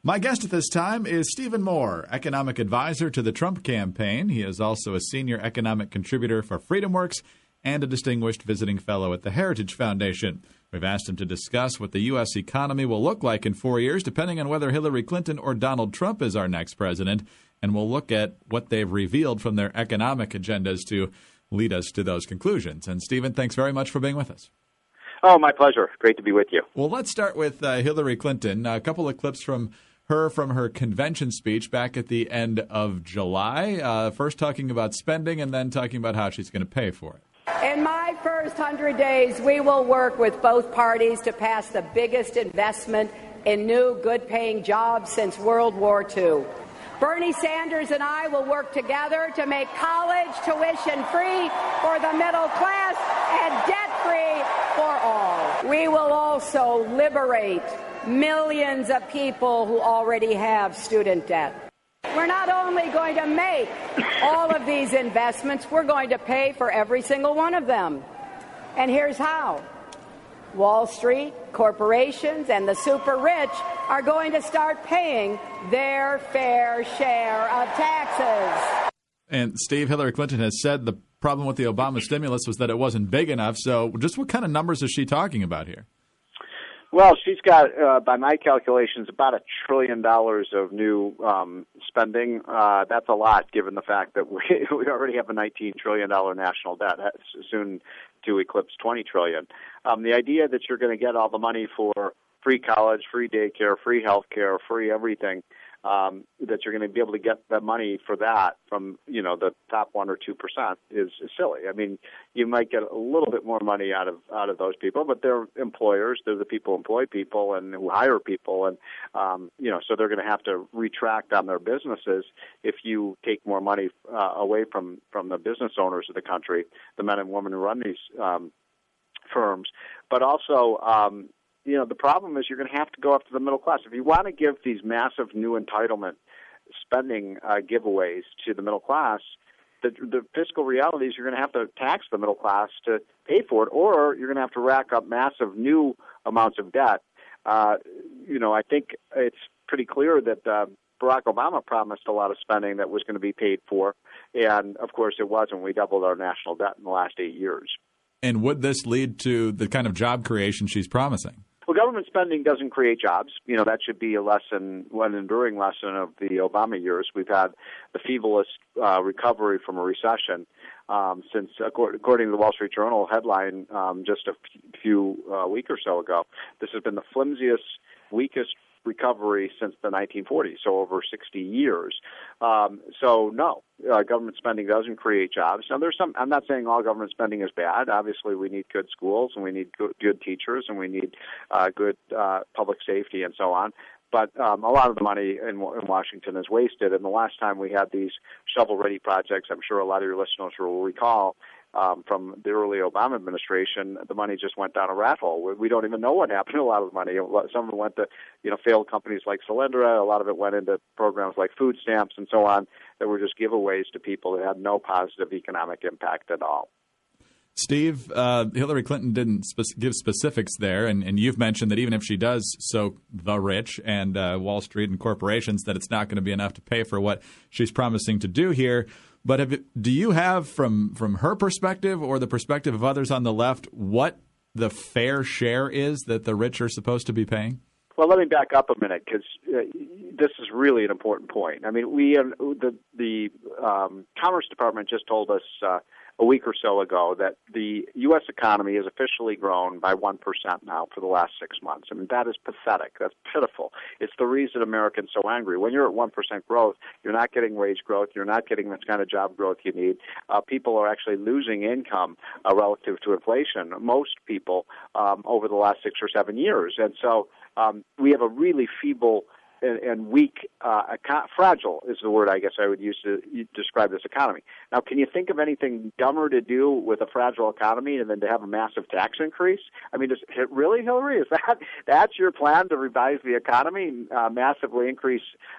My guest at this time is Stephen Moore, economic advisor to the Trump campaign. He is also a senior economic contributor for FreedomWorks and a distinguished visiting fellow at the Heritage Foundation. We've asked him to discuss what the U.S. economy will look like in 4 years, depending on whether Hillary Clinton or Donald Trump is our next president. And we'll look at what they've revealed from their economic agendas to lead us to those conclusions. And Stephen, thanks very much for being with us. Oh, my pleasure. Great to be with you. Well, let's start with Hillary Clinton. A couple of clips from her convention speech back at the end of July, first talking about spending and then talking about how she's going to pay for it. In my first 100 days, we will work with both parties to pass the biggest investment in new, good-paying jobs since World War II. Bernie Sanders and I will work together to make college tuition free for the middle class and debt-free for all. We will also liberate millions of people who already have student debt. We're not only going to make all of these investments, we're going to pay for every single one of them. And here's how. Wall Street, corporations, and the super rich are going to start paying their fair share of taxes. And Steve, Hillary Clinton has said the problem with the Obama stimulus was that it wasn't big enough. So just what kind of numbers is she talking about here? Well, she's got, by my calculations, about $1 trillion of new spending. That's a lot, given the fact that we already have a $19 trillion national debt, soon to eclipse $20 trillion. The idea that you're going to get all the money for free college, free daycare, free health care, free everything, that you're going to be able to get that money for that from, the top 1 or 2% is silly. I mean, you might get a little bit more money out of those people, but they're employers. They're the people who employ people and who hire people, and so they're going to have to retract on their businesses if you take more money away from the business owners of the country, the men and women who run these firms. But also, the problem is you're going to have to go after the middle class. If you want to give these massive new entitlement spending giveaways to the middle class, the fiscal reality is you're going to have to tax the middle class to pay for it, or you're going to have to rack up massive new amounts of debt. I think it's pretty clear that Barack Obama promised a lot of spending that was going to be paid for, and, of course, it wasn't. We doubled our national debt in the last 8 years. And would this lead to the kind of job creation she's promising? Well, government spending doesn't create jobs. That should be an enduring lesson of the Obama years. We've had the feeblest recovery from a recession since, according to the Wall Street Journal headline just a few week or so ago. This has been the flimsiest, weakest recovery since the 1940s, so over 60 years. Government spending doesn't create jobs. Now, I'm not saying all government spending is bad. Obviously, we need good schools, and we need good teachers, and we need good public safety and so on. But a lot of the money in Washington is wasted. And the last time we had these shovel-ready projects, I'm sure a lot of your listeners will recall, from the early Obama administration, the money just went down a rat hole. We don't even know what happened to a lot of the money. Some of it went to, failed companies like Solyndra. A lot of it went into programs like food stamps and so on that were just giveaways to people that had no positive economic impact at all. Steve, Hillary Clinton didn't give specifics there, and you've mentioned that even if she does soak the rich and Wall Street and corporations, that it's not going to be enough to pay for what she's promising to do here. But do you have, from her perspective or the perspective of others on the left, what the fair share is that the rich are supposed to be paying? Well, let me back up a minute, because this is really an important point. I mean, the Commerce Department just told us a week or so ago that the U.S. economy has officially grown by 1% now for the last 6 months. I mean, that is pathetic. That's pitiful. It's the reason Americans are so angry. When you're at 1% growth, you're not getting wage growth. You're not getting the kind of job growth you need. People are actually losing income relative to inflation, most people, over the last 6 or 7 years. And so we have a really feeble and weak fragile is the word I guess I would use to describe this economy. Now, can you think of anything dumber to do with a fragile economy than to have a massive tax increase? I mean, really, Hillary, is that's your plan to revise the economy, massively increase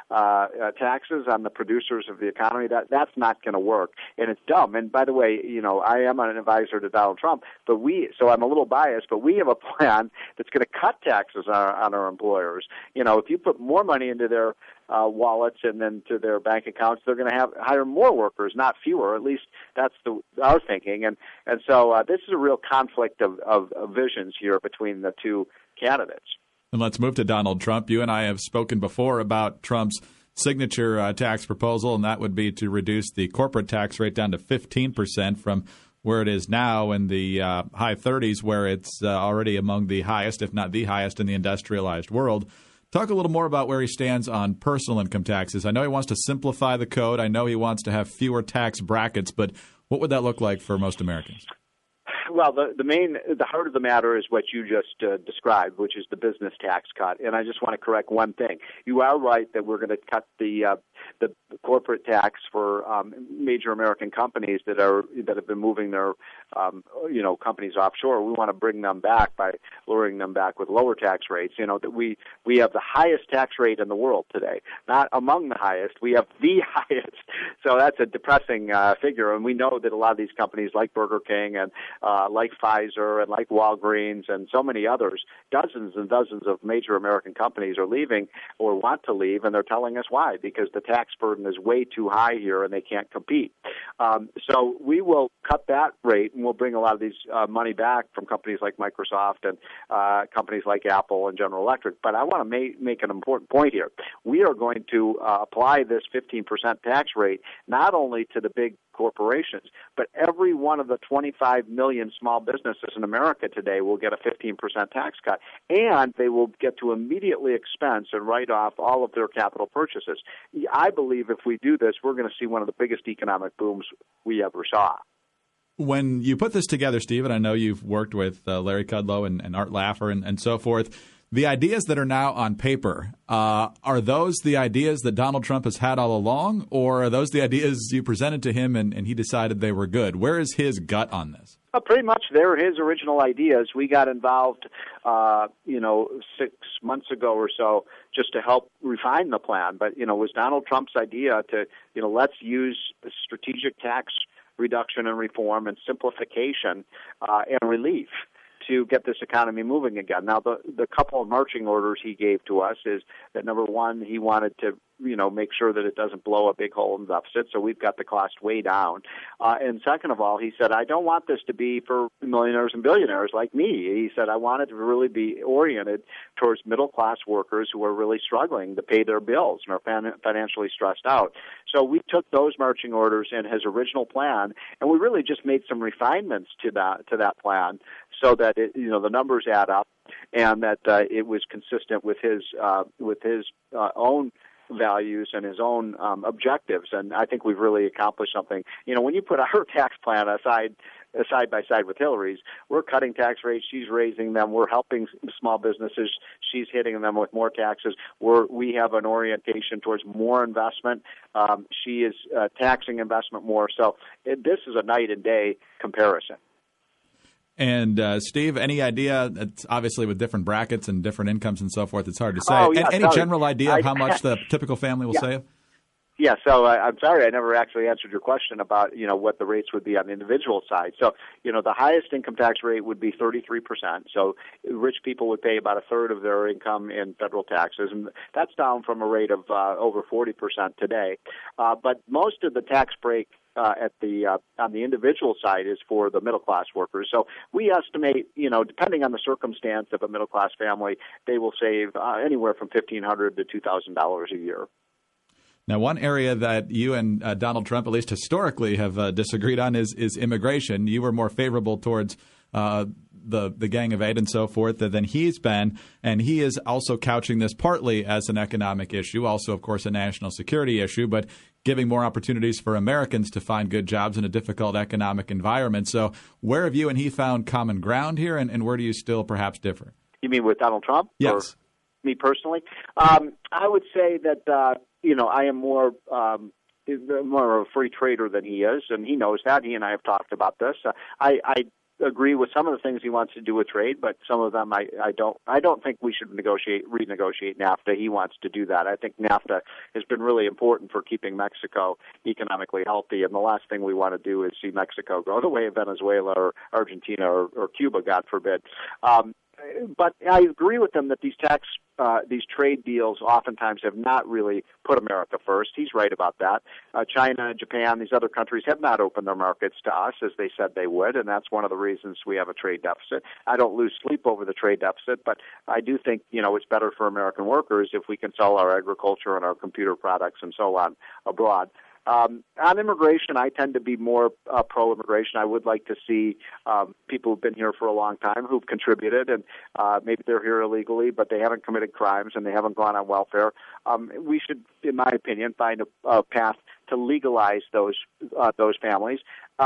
taxes on the producers of the economy? That's not going to work, and it's dumb. And by the way, I am an advisor to Donald Trump, so I'm a little biased, but we have a plan that's going to cut taxes on our employers. If you put more money into their wallets and then to their bank accounts, they're going to hire more workers, not fewer. At least that's our thinking. And so this is a real conflict of visions here between the two candidates. And let's move to Donald Trump. You and I have spoken before about Trump's signature tax proposal, and that would be to reduce the corporate tax rate down to 15% from where it is now in the high 30s, where it's already among the highest, if not the highest, in the industrialized world. Talk a little more about where he stands on personal income taxes. I know he wants to simplify the code. I know he wants to have fewer tax brackets, but what would that look like for most Americans? Well, the heart of the matter is what you just described, which is the business tax cut. And I just want to correct one thing. You are right that we're going to cut the corporate tax for major American companies that have been moving their companies offshore. We want to bring them back by luring them back with lower tax rates. That we have the highest tax rate in the world today, not among the highest. We have the highest. So that's a depressing figure. And we know that a lot of these companies, like Burger King and like Pfizer and like Walgreens and so many others, dozens and dozens of major American companies are leaving or want to leave, and they're telling us why, because the tax burden is way too high here and they can't compete. So we will cut that rate, and we'll bring a lot of these money back from companies like Microsoft and companies like Apple and General Electric. But I want to make an important point here. We are going to apply this 15% tax rate not only to the big corporations, but every one of the 25 million small businesses in America today will get a 15% tax cut, and they will get to immediately expense and write off all of their capital purchases. I believe if we do this, we're going to see one of the biggest economic booms we ever saw. When you put this together, Steve, and I know you've worked with Larry Kudlow and Art Laffer and so forth, the ideas that are now on paper, are those the ideas that Donald Trump has had all along, or are those the ideas you presented to him and he decided they were good? Where is his gut on this? Well, pretty much they're his original ideas. We got involved, 6 months ago or so just to help refine the plan. But, it was Donald Trump's idea to, let's use strategic tax reduction and reform and simplification and relief to get this economy moving again. Now, the couple of marching orders he gave to us is that, number one, he wanted to make sure that it doesn't blow a big hole in the deficit, so we've got the cost way down. And second of all, he said, I don't want this to be for millionaires and billionaires like me. He said, I want it to really be oriented towards middle-class workers who are really struggling to pay their bills and are financially stressed out. So we took those marching orders in his original plan, and we really just made some refinements to that plan so that the numbers add up and that it was consistent with his own values and his own objectives. And I think we've really accomplished something. When you put our tax plan side by side with Hillary's, we're cutting tax rates, she's raising them, we're helping small businesses, she's hitting them with more taxes. We have an orientation towards more investment. She is taxing investment more. So this is a night and day comparison. And, Steve, any idea, it's obviously with different brackets and different incomes and so forth, it's hard to say. Any general idea of how much the typical family will save? Yeah, so I'm sorry I never actually answered your question about, what the rates would be on the individual side. So, the highest income tax rate would be 33%. So rich people would pay about a third of their income in federal taxes, and that's down from a rate of over 40% today. But most of the tax break on the individual side is for the middle class workers. So we estimate, depending on the circumstance of a middle class family, they will save anywhere from $1,500 to $2,000 a year. Now, one area that you and Donald Trump, at least historically, have disagreed on is immigration. You were more favorable towards the Gang of Eight and so forth than he's been, and he is also couching this partly as an economic issue, also, of course, a national security issue, but giving more opportunities for Americans to find good jobs in a difficult economic environment. So where have you and he found common ground here, and where do you still perhaps differ? You mean with Donald Trump? Yes. me personally. I would say that I am more of a free trader than he is, and he knows that. He and I have talked about this. I agree with some of the things he wants to do with trade, but some of them I don't. I don't think we should renegotiate NAFTA. He wants to do that. I think NAFTA has been really important for keeping Mexico economically healthy, and the last thing we want to do is see Mexico go the way of Venezuela or Argentina or Cuba, God forbid. But I agree with him that these trade deals oftentimes have not really put America first. He's right about that. China, Japan, these other countries have not opened their markets to us as they said they would, and that's one of the reasons we have a trade deficit. I don't lose sleep over the trade deficit, but I do think, it's better for American workers if we can sell our agriculture and our computer products and so on abroad. On immigration, I tend to be more pro-immigration. I would like to see people who've been here for a long time who've contributed, and maybe they're here illegally, but they haven't committed crimes and they haven't gone on welfare. We should, in my opinion, find a path to legalize those families.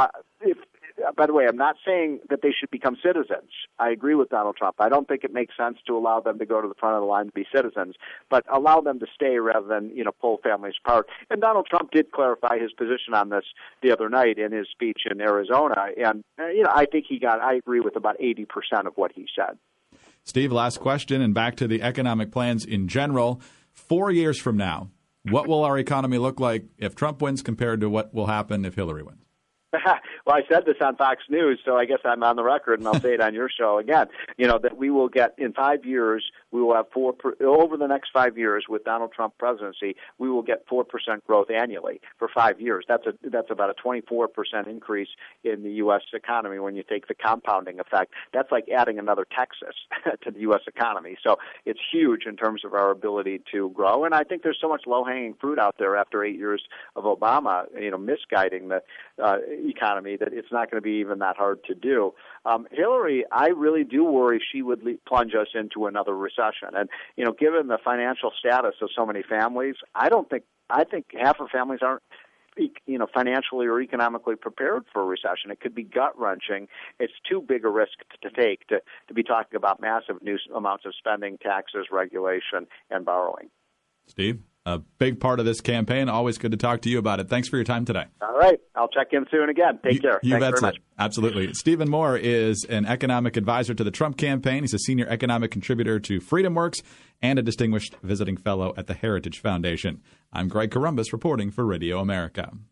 By the way, I'm not saying that they should become citizens. I agree with Donald Trump. I don't think it makes sense to allow them to go to the front of the line to be citizens, but allow them to stay rather than, pull families apart. And Donald Trump did clarify his position on this the other night in his speech in Arizona. And, I think I agree with about 80% of what he said. Steve, last question, and back to the economic plans in general. 4 years from now, what will our economy look like if Trump wins compared to what will happen if Hillary wins? Well, I said this on Fox News, so I guess I'm on the record, and I'll say it on your show again. That we will get in 5 years, we will have over the next 5 years with Donald Trump presidency, we will get 4% growth annually for 5 years. That's about a 24% increase in the U.S. economy when you take the compounding effect. That's like adding another Texas to the U.S. economy. So it's huge in terms of our ability to grow. And I think there's so much low-hanging fruit out there after 8 years of Obama, misguiding the economy that it's not going to be even that hard to do. Hillary, I really do worry she would plunge us into another recession. And, given the financial status of so many families, I think half of families aren't financially or economically prepared for a recession. It could be gut-wrenching. It's too big a risk to take to be talking about massive new amounts of spending, taxes, regulation, and borrowing. Steve, a big part of this campaign. Always good to talk to you about it. Thanks for your time today. All right. I'll check in soon again. Take care. You Thanks betcha. very much. Absolutely. Stephen Moore is an economic advisor to the Trump campaign. He's a senior economic contributor to FreedomWorks and a distinguished visiting fellow at the Heritage Foundation. I'm Greg Corombos reporting for Radio America.